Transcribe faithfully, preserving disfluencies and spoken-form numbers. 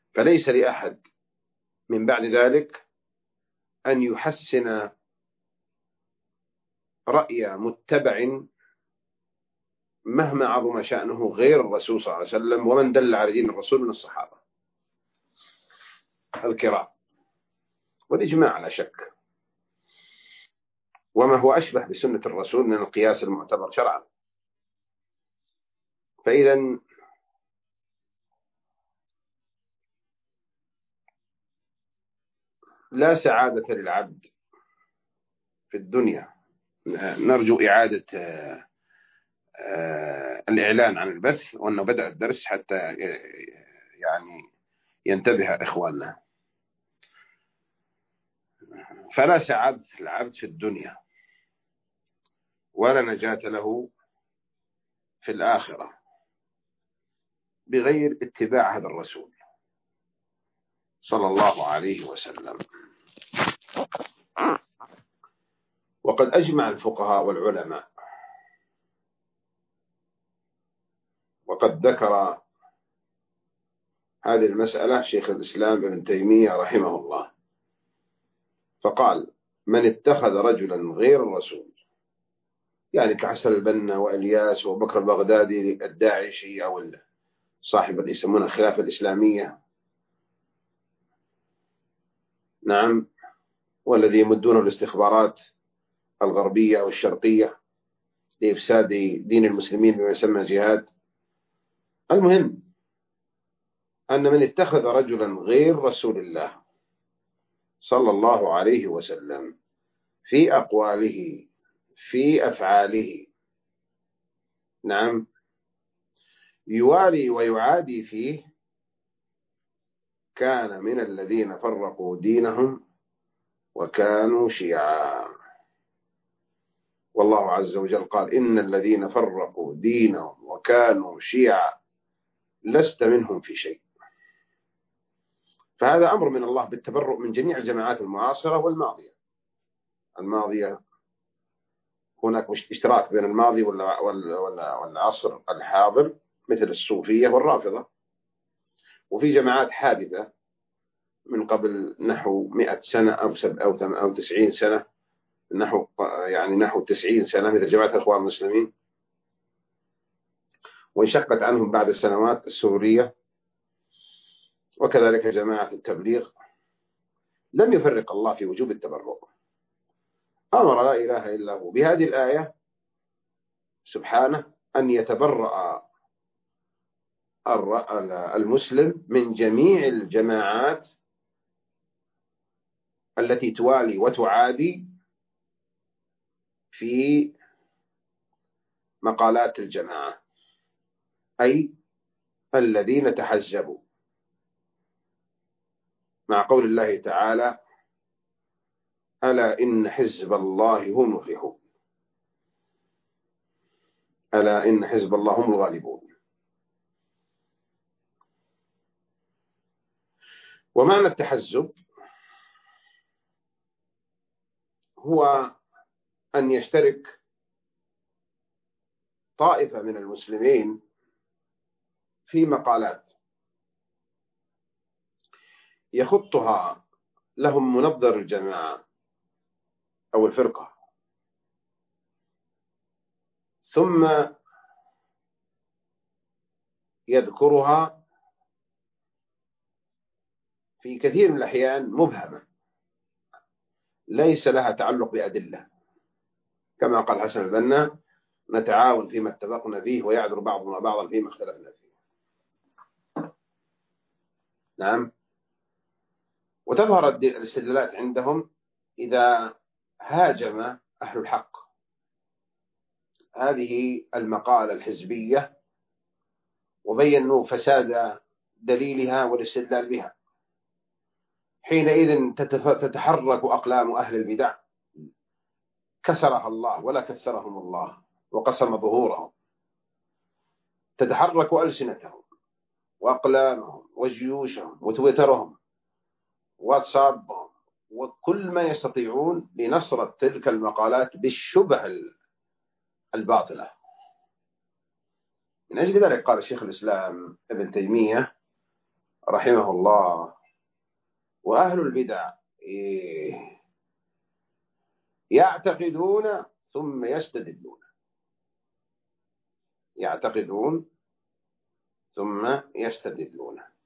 فليس لأحد من بعد ذلك أن يحسن رأي متبع مهما عظم شأنه غير الرسول صلى الله عليه وسلم ومن دل على دين الرسول من الصحابة الكرام، والإجماع لا شك، وما هو أشبه بسنة الرسول من القياس المعتبر شرعا. فإذا لا سعادة للعبد في الدنيا. نرجو إعادة الإعلان عن البث وأنه بدأ الدرس حتى يعني ينتبه إخواننا. فلا سعادة العبد في الدنيا ولا نجاة له في الآخرة بغير اتباع هذا الرسول صلى الله عليه وسلم. وقد أجمع الفقهاء والعلماء، وقد ذكر هذه المسألة شيخ الإسلام ابن تيمية رحمه الله، فقال: من اتخذ رجلا غير الرسول، يعني كحسن البنا وإلياس وبكر البغدادي الداعشي أو صاحب اللي يسمونه الخلافة الإسلامية، نعم، والذي يمدونه الاستخبارات الغربية أو الشرقية لإفساد دين المسلمين بما يسمى جهاد. المهم أن من اتخذ رجلا غير رسول الله صلى الله عليه وسلم في أقواله في أفعاله، نعم، يوالي ويعادي فيه، كان من الذين فرقوا دينهم وكانوا شيعا. والله عز وجل قال: إن الذين فرقوا دينهم وكانوا شيعا لست منهم في شيء. فهذا أمر من الله بالتبرؤ من جميع الجماعات المعاصرة والماضية. الماضية هناك اشتراك بين الماضي والعصر الحاضر مثل الصوفية والرافضة، وفي جماعات حادثة من قبل نحو مئة سنة أو سب أو ثم أو تسعين سنة، نحو يعني نحو تسعين سنة، مثل جماعة الإخوان المسلمين، وانشقت عنهم بعد السنوات السورية، وكذلك جماعة التبليغ. لم يفرق الله في وجوب التبرؤ، أمر لا إله إلا هو بهذه الآية سبحانه أن يتبرأ المسلم من جميع الجماعات التي توالي وتعادي في مقالات الجماعة، أي الذين تحزبوا، مع قول الله تعالى: ألا إن حزب الله هم المفلحون، ألا إن حزب الله هم الغالبون. ومعنى التحزب هو أن يشترك طائفة من المسلمين في مقالات يخطها لهم منظر الجماعة أو الفرقة، ثم يذكرها في كثير من الأحيان مبهمة ليس لها تعلق بأدلة، كما قال حسن البنا: نتعاون فيما اتفقنا فيه ويعذر بعضنا بعضا فيما اختلفنا فيه. نعم. وتظهر الاستدلالات عندهم إذا هاجم أهل الحق هذه المقالة الحزبية وبينوا فساد دليلها والاستدلال بها، حينئذ تتحرك أقلام أهل البدع، كسرها الله ولا كثرهم الله وقسم ظهورهم، تتحرك ألسنتهم وأقلامهم وجيوشهم وتويترهم واتسابهم وكل ما يستطيعون لنصرة تلك المقالات بالشبه الباطلة. من أجل ذلك قال الشيخ الإسلام ابن تيمية رحمه الله. وأهل البدع إيه؟ يعتقدون ثم يستدلون، يعتقدون ثم يستدلون.